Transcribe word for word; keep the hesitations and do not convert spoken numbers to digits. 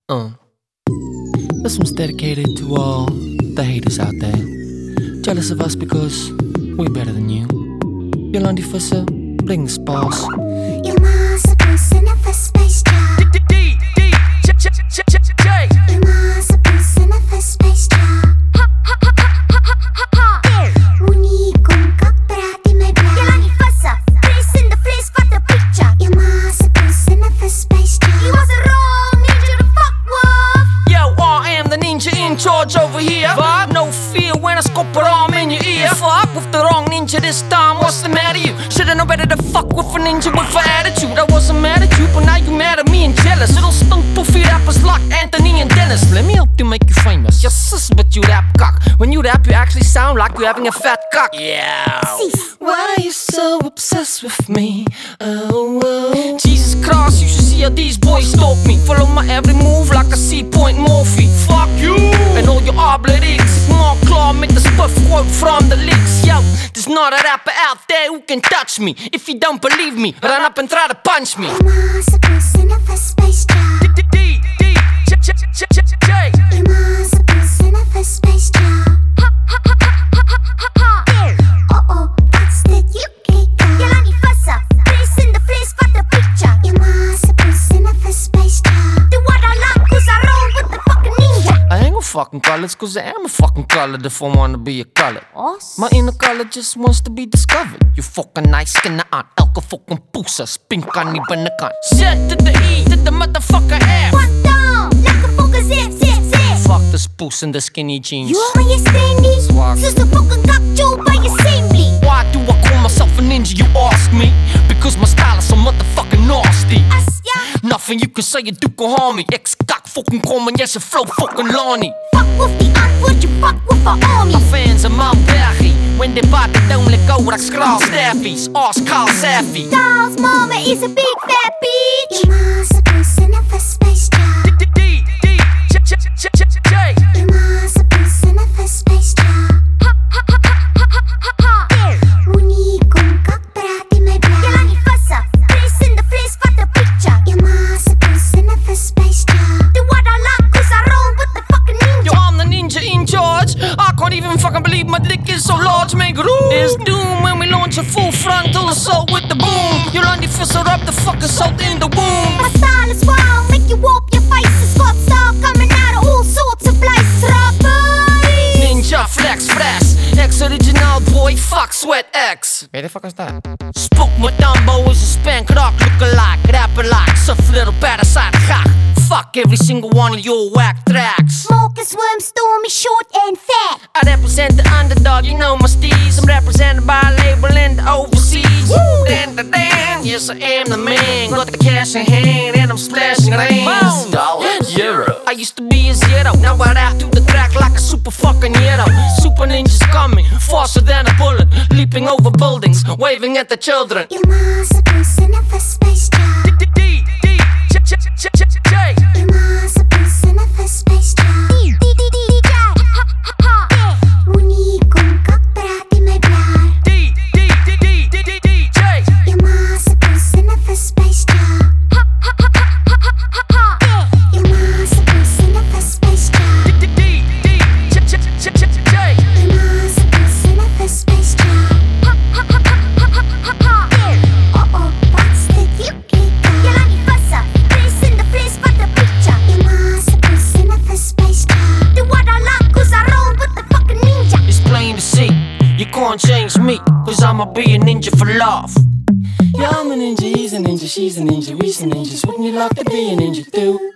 Uh. This one's dedicated to all the haters out there, jealous of us because we're better than you. Yolandi Fussa, bring the sparse. You're my supposed to never space job. You're my supposed to never space job. Uni kung kaprati may bra. Yolandi Fussa, face in the face for the picture. You're my supposed to never space job. You wasn't wrong, ninja to fuck with. Yo, I am the ninja in charge over here. But no fear when I scope it arm in your ear. Fuck with the wrong ninja this time, what's the matter you? Should've known better to fuck with a ninja with an attitude. I wasn't mad at you, but now you mad at me and jealous. Little stunk poofy rappers like Anthony and Dennis. Let me help you make you famous. Yes, sis, but you rap cock. When you rap, you actually sound like you're having a fat cock. Yeah. Why are you so obsessed with me? Oh, oh. Jesus Christ, you should see how these boys stalk me. Follow my every move like a C-point Morphe. Fuck you and all your oblitics. Mark Claw, make the spuff quote from the licks. Yo, there's not a rapper out there who can touch me. If you don't believe me, run up and try to punch me. You're my supposed to never space job. You're my supposed to never space job. Uh-oh, that's the U K guy. Yolandi Fussa, face in the face for the picture. You're my supposed to never space job. Do what I like cause I roll with the fucking ninja. I ain't gon' fucking colors cause I am a fucking color if I wanna be a color. My inner color just wants to be discovered. You fucking nice skin aan, elke fucking poesa spink aan die binnekant. Z to the E to the motherfucker F. Wat dan? Lekker fokken zip, zip, zip. Fuck the spoes in the skinny jeans. You on je steen Zwak. Soos de fucking kakjoe by je assembly. Why do I call myself a ninja, you ask me? Because my style is so motherfucking nasty. As ja, Nothing you can say you do can harm me. Ex-kak fucking kom en jij zijn flow fucking Lonnie. fuck with die antwoord, you fuck with a army. My fans are Mount Berry. When they bought they don't let go like scrawl staffies. Ask Carl Saffy. Dolls mama is a big fat bitch. You're my supposed to never space job. You're my supposed to never space job. Uni kung kaprati may bra. Yolandi Fussa, face in the face for the picture. You're my supposed to never space job. Do what I like cause I roll with the fucking Yo, ninja. I'm the ninja in charge. I can't even fucking believe my dick is so large. Make room. It's doom when we launch a full frontal assault with the boom. Yolandi Fussa up the fucking salt in the womb. My style is wild, make you warp your faces. Got style coming out of all sorts of places. Robbery. Ninja flex fresh. Ex-original boy, fuck Sweat X. Weet je fuck is dat? Spook my Dumbo is a spank rock lookalike. Rapper like, soft little parasite gag. Fuck every single one of your whack tracks. Smoke and swim, stormy, short and fat. I represent the underdog, you know my steez. I'm represented by a label in the overseas. Woo! Dan, dan, dan. Yes, I am the man. Got the cash in hand and I'm splashing rings. Dollars, euro. I used to be a zero. Now I rap through the track like a super fucking hero. Super ninjas coming, faster than a bullet. Leaping over buildings, waving at the children. You're my supposed to never space job. You're my supposed to never space job. Uni kung kaprati may bra. You're my supposed to never space job. You're my supposed to never space job. You're my supposed to never space job. Uh-oh, what's the U K guy? Yolandi Fussa, face in the face for the picture. You're my supposed to never space job. Do what I like cause I roll with the fucking ninja. It's plain to see, you can't change me, cause I'ma be a ninja for love. Yeah, I'm a ninja, he's a ninja, she's a ninja, we's a ninjas. Wouldn't you like to be a ninja too?